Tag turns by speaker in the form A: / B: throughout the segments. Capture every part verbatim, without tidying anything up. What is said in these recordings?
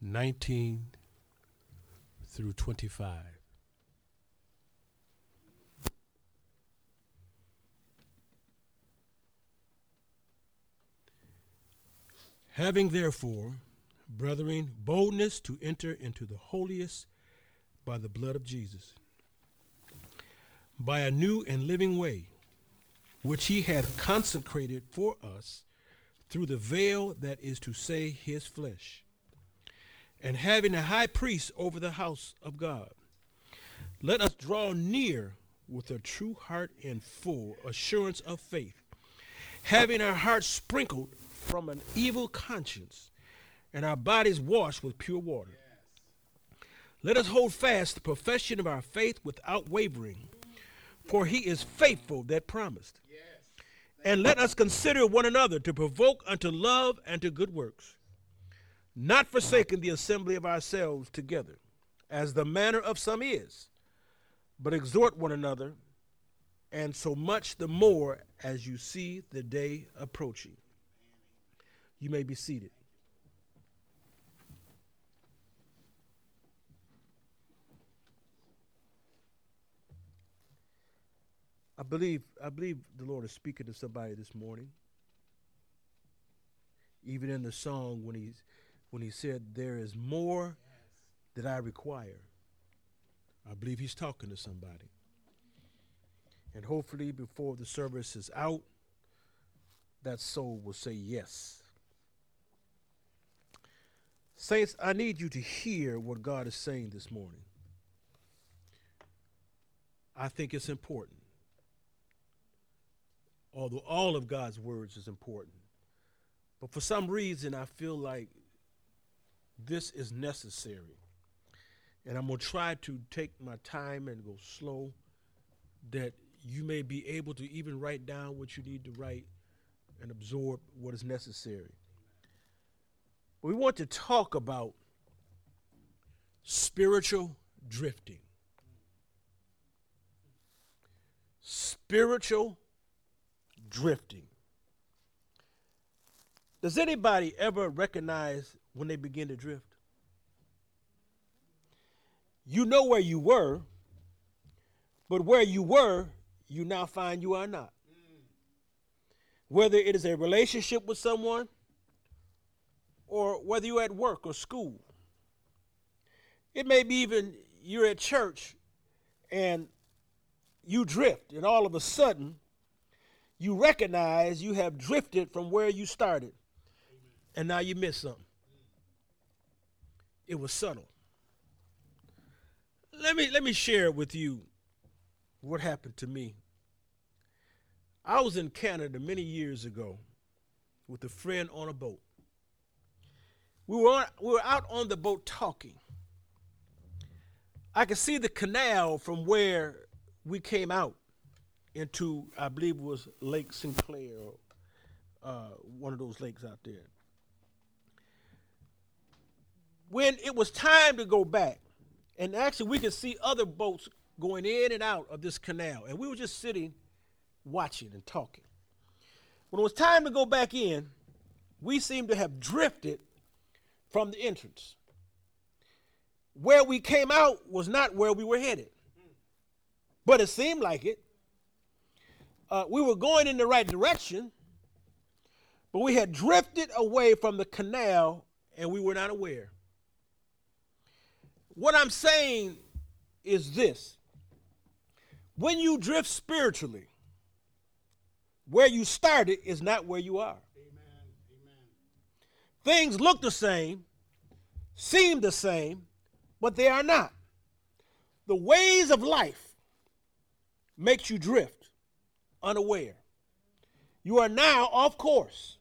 A: nineteen through twenty-five. Having therefore, brethren, boldness to enter into the holiest by the blood of Jesus, by a new and living way, which he had consecrated for us through the veil, that is to say, his flesh, and having a high priest over the house of God, let us draw near with a true heart and full assurance of faith, having our hearts sprinkled from an evil conscience and our bodies washed with pure water. Yes. Let us hold fast the profession of our faith without wavering, for he is faithful that promised. Yes. And let us consider one another to provoke unto love and to good works, not forsaking the assembly of ourselves together, as the manner of some is, but exhort one another, and so much the more as you see the day approaching. You may be seated. I believe I believe the Lord is speaking to somebody this morning. Even in the song when he's when he said, there is more that I require. I believe he's talking to somebody. And hopefully before the service is out, that soul will say yes. Saints, I need you to hear what God is saying this morning. I think it's important. Although all of God's words is important. But for some reason, I feel like this is necessary. And I'm going to try to take my time and go slow, that you may be able to even write down what you need to write and absorb what is necessary. We want to talk about spiritual drifting. Spiritual drifting. Does anybody ever recognize when they begin to drift? You know where you were, but where you were, you now find you are not. Whether it is a relationship with someone, or whether you're at work or school. It may be even you're at church and you drift, and all of a sudden you recognize you have drifted from where you started. Amen. And now you missed something. It was subtle. Let me let me share with you what happened to me. I was in Canada many years ago with a friend on a boat. We were, on, we were out on the boat talking. I could see the canal from where we came out into, I believe it was Lake Sinclair, or uh, one of those lakes out there. When it was time to go back, and actually we could see other boats going in and out of this canal, and we were just sitting, watching and talking. When it was time to go back in, we seemed to have drifted from the entrance. Where we came out was not where we were headed, but it seemed like it. Uh, we were going in the right direction, but we had drifted away from the canal and we were not aware. What I'm saying is this: when you drift spiritually, where you started is not where you are. Things look the same, seem the same, but they are not. The ways of life makes you drift unaware. You are now off course.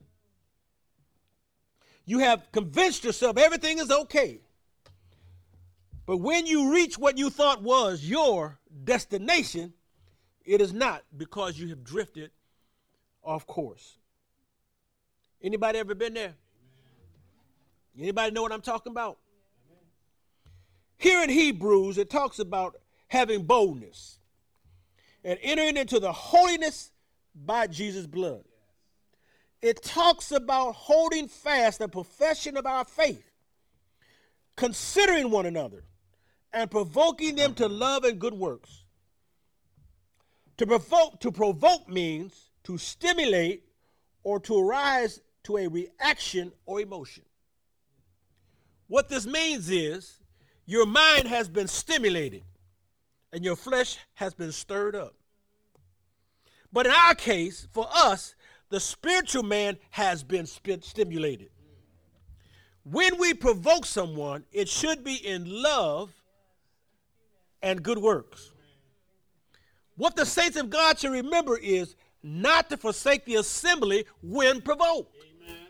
A: You have convinced yourself everything is okay. But when you reach what you thought was your destination, it is not, because you have drifted off course. Anybody ever been there? Anybody know what I'm talking about? Amen. Here in Hebrews, it talks about having boldness and entering into the holiness by Jesus' blood. Yes. It talks about holding fast the profession of our faith considering one another, and provoking them to love and good works. To provoke, to provoke means to stimulate or to arise to a reaction or emotion. What this means is your mind has been stimulated and your flesh has been stirred up. But in our case, for us, the spiritual man has been stimulated. When we provoke someone, it should be in love and good works. What the saints of God should remember is not to forsake the assembly when provoked. Amen.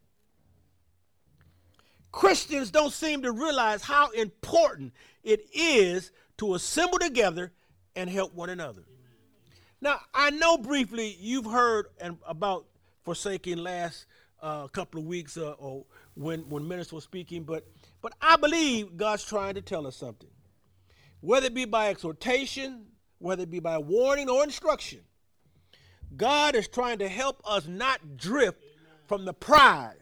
A: Christians don't seem to realize how important it is to assemble together and help one another. Now, I know briefly you've heard and, about forsaking last uh, couple of weeks uh, or when, when minister was speaking, but, but I believe God's trying to tell us something. Whether it be by exhortation, whether it be by warning or instruction, God is trying to help us not drift Amen. From the prize.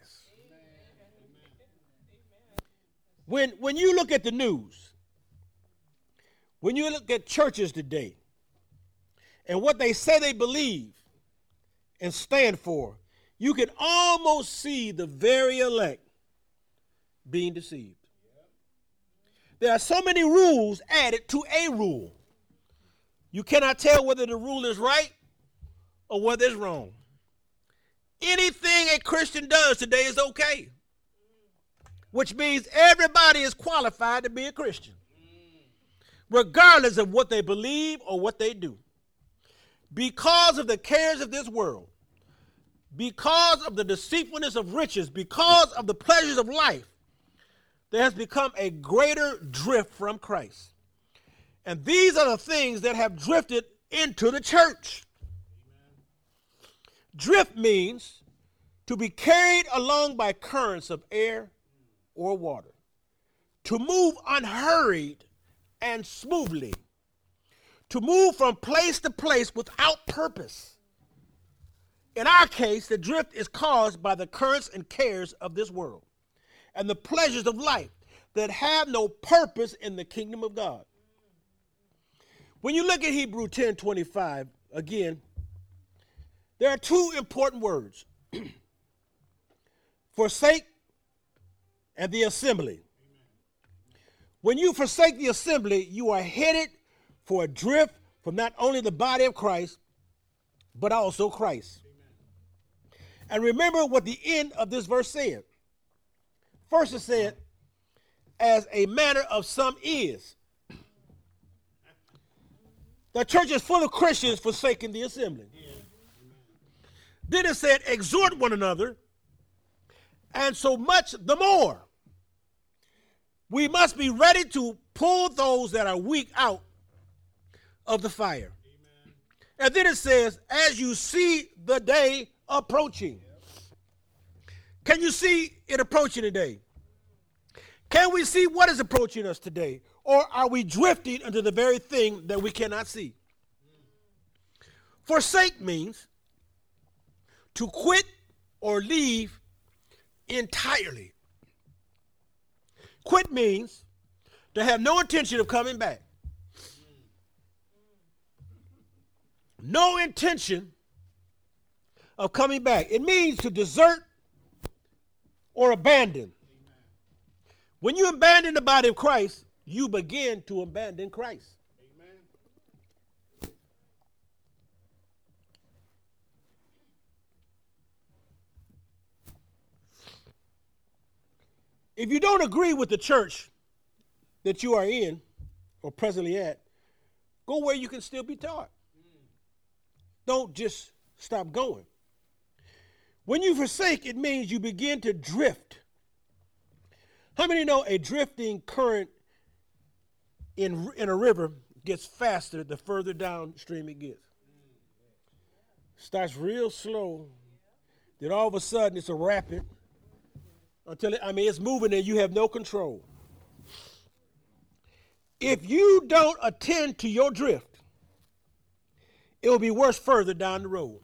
A: Amen. When, when you look at the news, when you look at churches today, and what they say they believe and stand for, you can almost see the very elect being deceived. There are so many rules added to a rule. You cannot tell whether the rule is right or whether it's wrong. Anything a Christian does today is okay, which means everybody is qualified to be a Christian, regardless of what they believe or what they do. Because of the cares of this world, because of the deceitfulness of riches, because of the pleasures of life, there has become a greater drift from Christ. And these are the things that have drifted into the church. Amen. Drift means to be carried along by currents of air or water, to move unhurried and smoothly, to move from place to place without purpose. In our case, the drift is caused by the currents and cares of this world and the pleasures of life that have no purpose in the kingdom of God. When you look at Hebrews ten twenty-five, again, there are two important words. Forsake and the assembly. When you forsake the assembly, you are headed for a drift from not only the body of Christ, but also Christ. Amen. And remember what the end of this verse said. First it said, as a manner of some is. The church is full of Christians forsaking the assembly. Yeah. Then it said, exhort one another, and so much the more. We must be ready to pull those that are weak out of the fire. Amen. And then it says, as you see the day approaching. Yep. Can you see it approaching today? Can we see what is approaching us today? Or are we drifting into the very thing that we cannot see? Mm. Forsake means to quit or leave entirely. Quit means to have no intention of coming back. No intention of coming back. It means to desert or abandon. When you abandon the body of Christ, you begin to abandon Christ. Amen. If you don't agree with the church that you are in or presently at, go where you can still be taught. Don't just stop going. When you forsake, it means you begin to drift. How many know a drifting current in, in a river gets faster the further downstream it gets? Starts real slow, then all of a sudden it's a rapid, until it, I mean it's moving and you have no control. If you don't attend to your drift, it will be worse further down the road.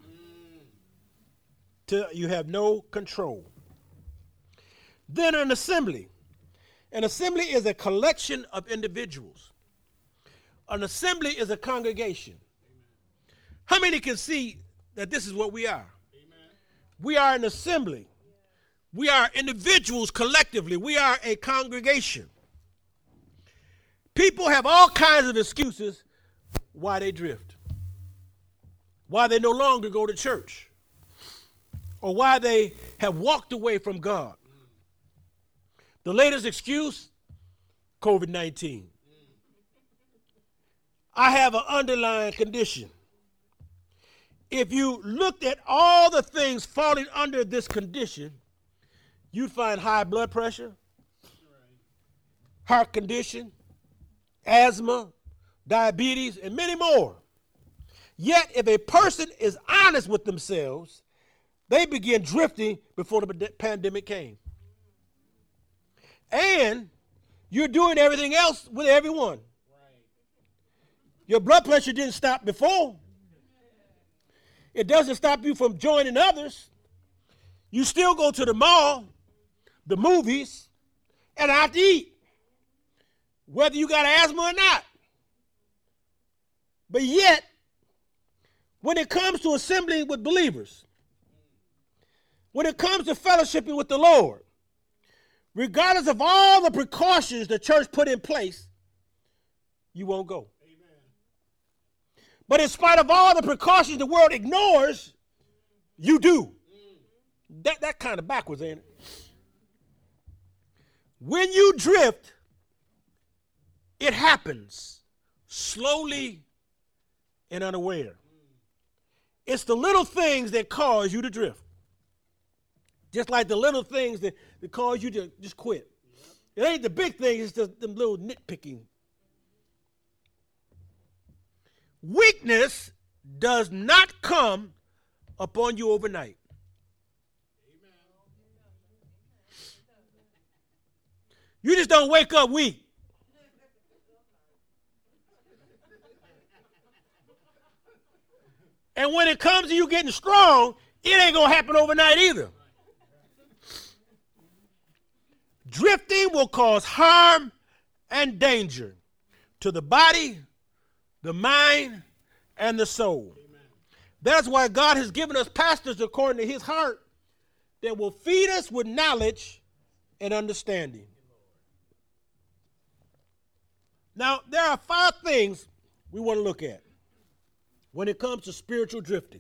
A: Till you have no control. Then an assembly. An assembly is a collection of individuals. An assembly is a congregation. Amen. How many can see that this is what we are? Amen. We are an assembly. We are individuals collectively. We are a congregation. People have all kinds of excuses why they drift, why they no longer go to church, or why they have walked away from God. The latest excuse, COVID nineteen. I have an underlying condition. If you looked at all the things falling under this condition, you'd find high blood pressure, heart condition, asthma, diabetes, and many more. Yet, if a person is honest with themselves, they begin drifting before the pandemic came. And you're doing everything else with everyone. Your blood pressure didn't stop before. It doesn't stop you from joining others. You still go to the mall, the movies, and out to eat, whether you got asthma or not. But yet, when it comes to assembling with believers, when it comes to fellowshipping with the Lord, regardless of all the precautions the church put in place, you won't go. Amen. But in spite of all the precautions the world ignores, you do. Mm. That, that kind of backwards, ain't it? When you drift, it happens slowly and unaware. Mm. It's the little things that cause you to drift. Just like the little things that, that cause you to just quit. Yep. It ain't the big things, it's just them little nitpicking. Weakness does not come upon you overnight. Amen. You just don't wake up weak. And when it comes to you getting strong, it ain't going to happen overnight either. Drifting will cause harm and danger to the body, the mind, and the soul. Amen. That's why God has given us pastors according to his heart that will feed us with knowledge and understanding. Now, there are five things we want to look at when it comes to spiritual drifting.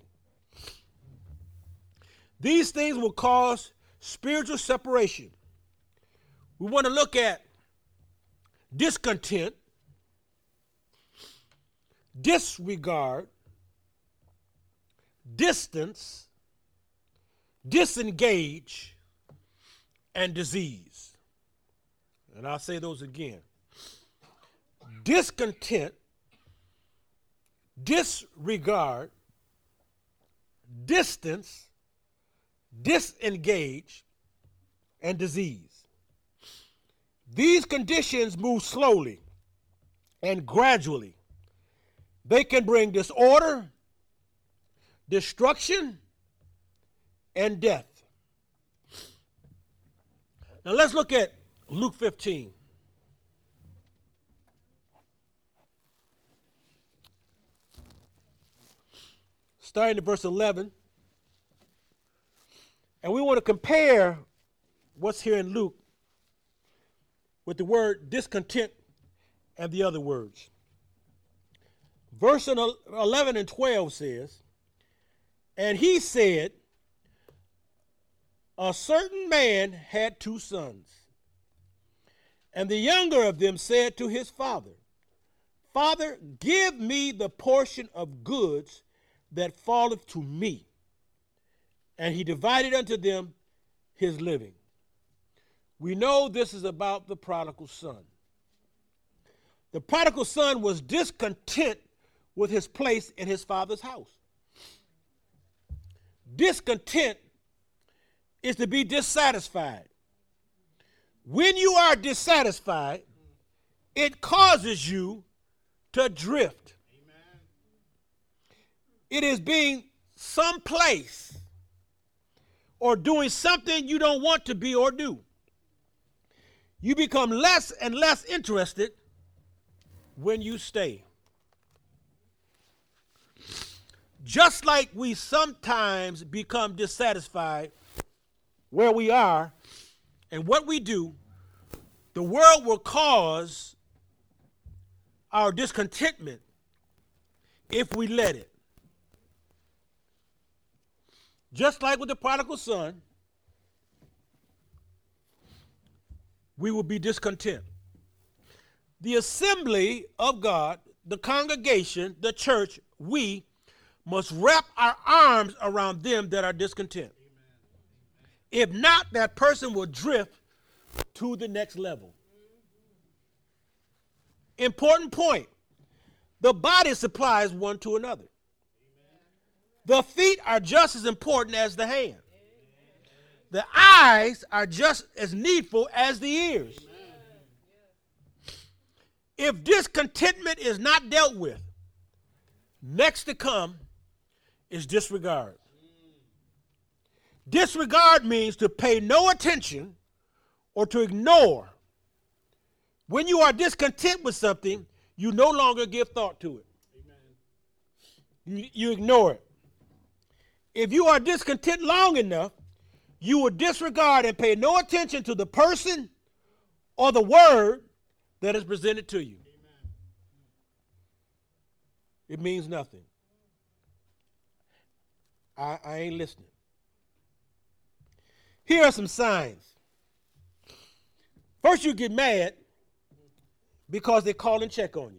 A: These things will cause spiritual separation. We want to look at discontent, disregard, distance, disengage, and disease. And I'll say those again. Discontent, disregard, distance, disengage, and disease. These conditions move slowly and gradually. They can bring disorder, destruction, and death. Now let's look at Luke fifteen. Starting at verse eleven. And we want to compare what's here in Luke with the word discontent and the other words. Verse eleven and twelve says, and he said, a certain man had two sons, and the younger of them said to his father, Father, give me the portion of goods that falleth to me. And he divided unto them his living. We know this is about the prodigal son. The prodigal son was discontent with his place in his father's house. Discontent is to be dissatisfied. When you are dissatisfied, it causes you to drift. Amen. It is being someplace or doing something you don't want to be or do. You become less and less interested when you stay. Just like we sometimes become dissatisfied where we are and what we do, the world will cause our discontentment if we let it. Just like with the prodigal son, we will be discontent. The assembly of God, the congregation, the church, we must wrap our arms around them that are discontent. If not, that person will drift to the next level. Important point. The body supplies one to another. The feet are just as important as the hand. The eyes are just as needful as the ears. If discontentment is not dealt with, next to come is disregard. Disregard means to pay no attention or to ignore. When you are discontent with something, you no longer give thought to it. You, you ignore it. If you are discontent long enough, you will disregard and pay no attention to the person or the word that is presented to you. It means nothing. I, I ain't listening. Here are some signs. First, you get mad because they call and check on you.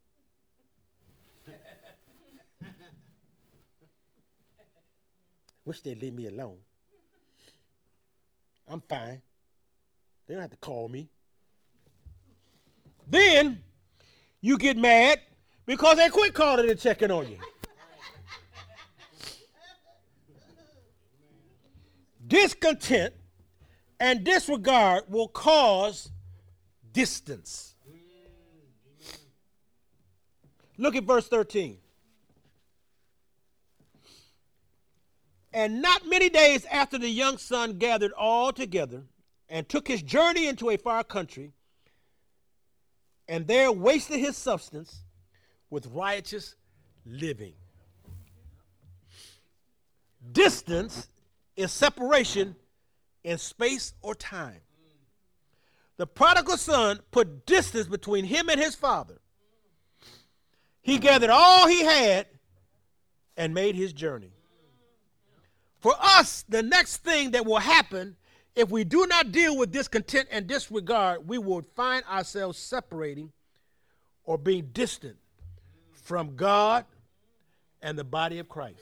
A: Wish they'd leave me alone. I'm fine. They don't have to call me. Then you get mad because they quit calling and checking on you. Discontent and disregard will cause distance. Look at verse thirteen. And not many days after the young son gathered all together and took his journey into a far country, and there wasted his substance with riotous living. Distance is separation in space or time. The prodigal son put distance between him and his father. He gathered all he had and made his journey. For us, the next thing that will happen, if we do not deal with discontent and disregard, we will find ourselves separating or being distant from God and the body of Christ.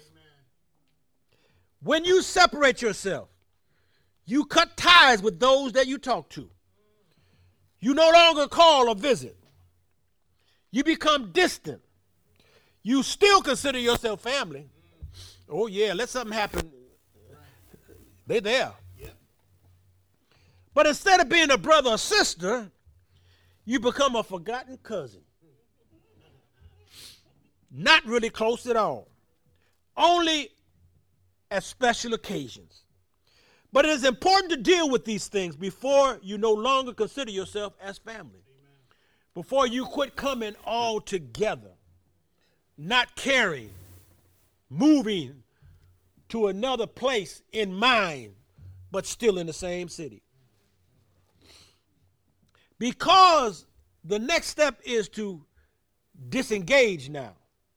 A: When you separate yourself, you cut ties with those that you talk to. You no longer call or visit. You become distant. You still consider yourself family. Oh, yeah, let something happen. They're there. Yep. But instead of being a brother or sister, you become a forgotten cousin. Not really close at all. Only at special occasions. But it is important to deal with these things before you no longer consider yourself as family. Amen. Before you quit coming all together, not caring, moving to another place in mind, but still in the same city. Because the next step is to disengage now.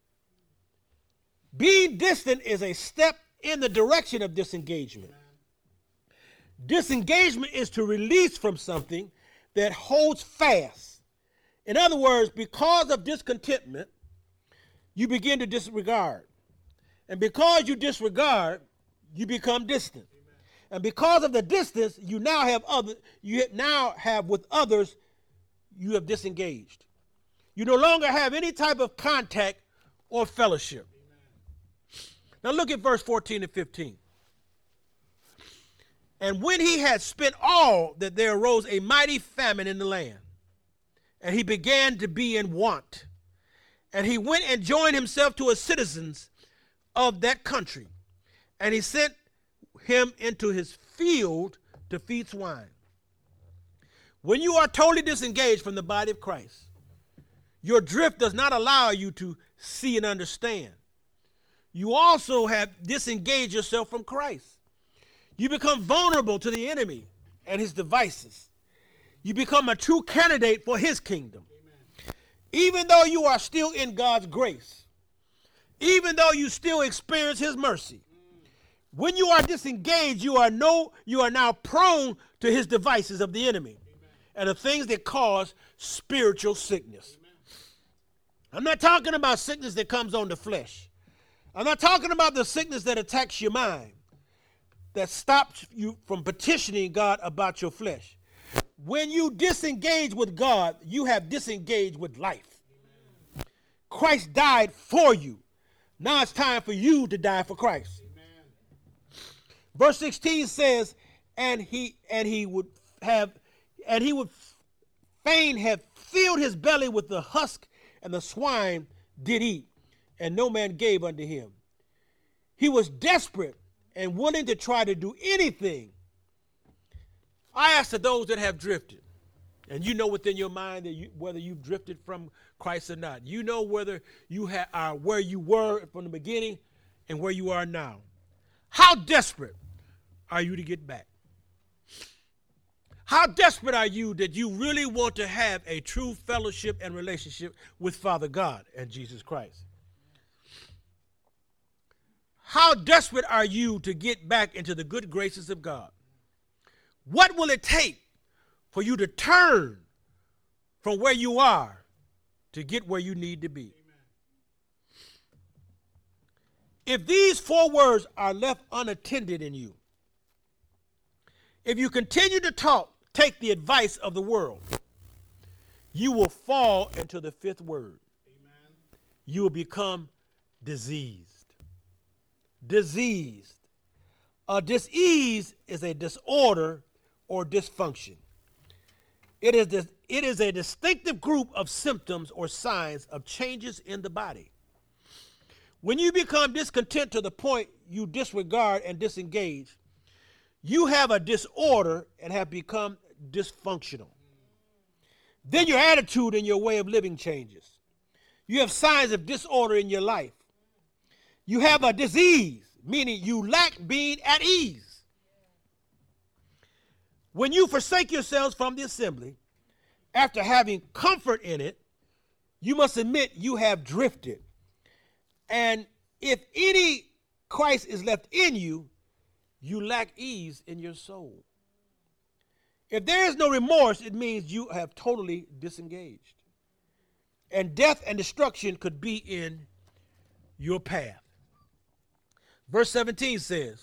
A: Being distant is a step in the direction of disengagement. Disengagement is to release from something that holds fast. In other words, because of discontentment, you begin to disregard. And because you disregard, you become distant. Amen. And because of the distance, you now have other you now have with others, you have disengaged. You no longer have any type of contact or fellowship. Amen. Now look at verse fourteen and fifteen. And when he had spent all, that there arose a mighty famine in the land, and he began to be in want. And he went and joined himself to his citizens of that country, and he sent him into his field to feed swine. When you are totally disengaged from the body of Christ, your drift does not allow you to see and understand. You also have disengaged yourself from Christ. You become vulnerable to the enemy and his devices. You become a true candidate for his kingdom. Amen. Even though you are still in God's grace, even though you still experience his mercy, mm. when you are disengaged, you are no, you are now prone to his devices of the enemy. Amen. And the things that cause spiritual sickness. Amen. I'm not talking about sickness that comes on the flesh. I'm not talking about the sickness that attacks your mind, that stops you from petitioning God about your flesh. When you disengage with God, you have disengaged with life. Amen. Christ died for you. Now it's time for you to die for Christ. Amen. Verse sixteen says, and he and he would have and he would fain have filled his belly with the husk, and the swine did eat, and no man gave unto him. He was desperate and willing to try to do anything. I ask to those that have drifted, and you know within your mind that you, whether you've drifted from Christ or not. You know whether you ha- are where you were from the beginning and where you are now. How desperate are you to get back? How desperate are you that you really want to have a true fellowship and relationship with Father God and Jesus Christ? How desperate are you to get back into the good graces of God? What will it take for you to turn from where you are to get where you need to be? Amen. If these four words are left unattended in you, if you continue to talk, take the advice of the world, you will fall into the fifth word. Amen. You will become diseased. Diseased. A disease is a disorder or dysfunction. It is, this, it is a distinctive group of symptoms or signs of changes in the body. When you become discontent to the point you disregard and disengage, you have a disorder and have become dysfunctional. Then your attitude and your way of living changes. You have signs of disorder in your life. You have a disease, meaning you lack being at ease. When you forsake yourselves from the assembly, after having comfort in it, you must admit you have drifted. And if any Christ is left in you, you lack ease in your soul. If there is no remorse, it means you have totally disengaged. And death and destruction could be in your path. Verse seventeen says,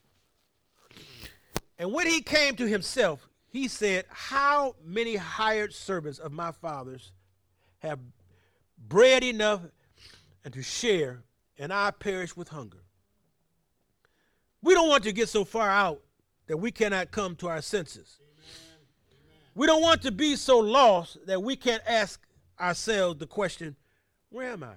A: and when he came to himself, he said, how many hired servants of my father's have bread enough and to share, and I perish with hunger. We don't want to get so far out that we cannot come to our senses. Amen. Amen. We don't want to be so lost that we can't ask ourselves the question, where am I?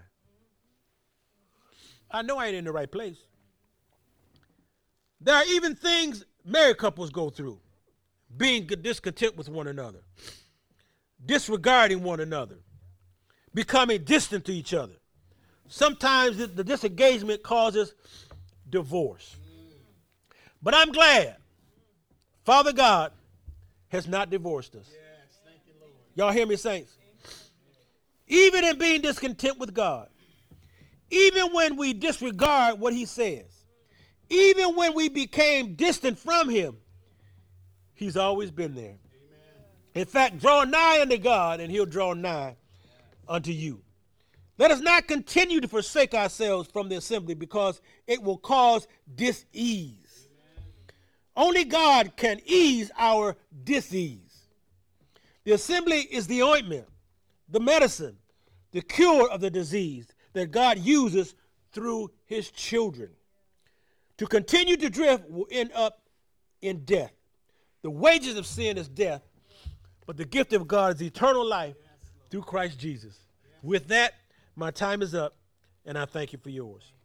A: I know I ain't in the right place. There are even things married couples go through, being discontent with one another, disregarding one another, becoming distant to each other. Sometimes the, the disengagement causes divorce. But I'm glad Father God has not divorced us. Yes, thank you, Lord. Y'all hear me, saints? Even in being discontent with God, even when we disregard what he says, even when we became distant from him, he's always been there. Amen. In fact, draw nigh unto God, and he'll draw nigh unto you. Let us not continue to forsake ourselves from the assembly, because it will cause dis-ease. Amen. Only God can ease our dis-ease. The assembly is the ointment, the medicine, the cure of the disease that God uses through his children. To continue to drift will end up in death. The wages of sin is death, but the gift of God is eternal life through Christ Jesus. With that, my time is up, and I thank you for yours.